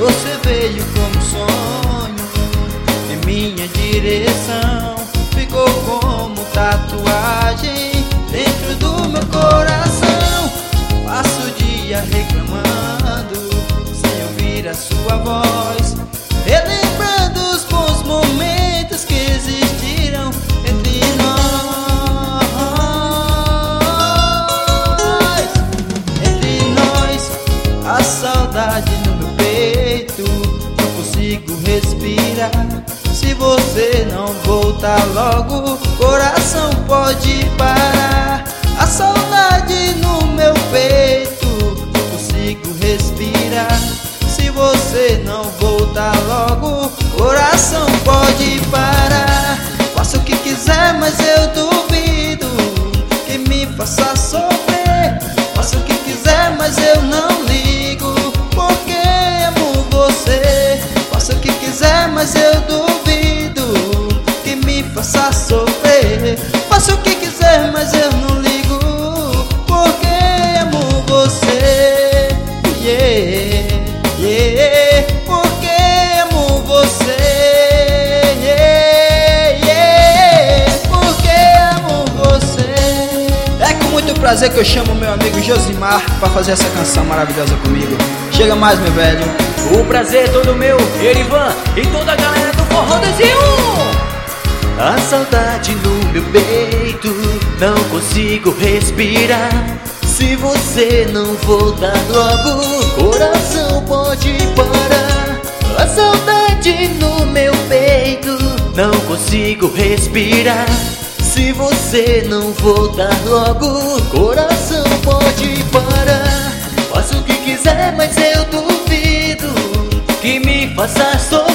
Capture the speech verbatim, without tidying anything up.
Você veio como sonho em minha direção, ficou como tatuagem dentro do meu coração. Passo o dia reclamando sem ouvir a sua voz, relembrando os bons momentos que existiram entre nós. Entre nós, a saudade no meu peito, não consigo respirar. Se você não voltar logo, coração pode parar. A saudade no meu peito, não consigo respirar. Se você não voltar logo, coração pode parar. Faça o que quiser, mas eu duvido que me faça sofrer. Faça o que quiser, mas eu não ligo, porque amo você. Faça o que quiser, mas eu duvido que me faça sofrer. Faça o que quiser, mas eu não ligo, porque amo você. Yeah, yeah, porque amo você. Yeah, yeah, porque amo você. É com muito prazer que eu chamo meu amigo Josimar pra fazer essa canção maravilhosa comigo. Chega mais, meu velho. O prazer é todo meu, Erivan e toda a galera do Forró dois em um. A saudade no meu peito, não consigo respirar. Se você não voltar logo, coração pode parar. A saudade no meu peito, não consigo respirar. Se você não voltar logo, coração pode parar. Faça o que quiser, mas eu duvido que me faça sofrer.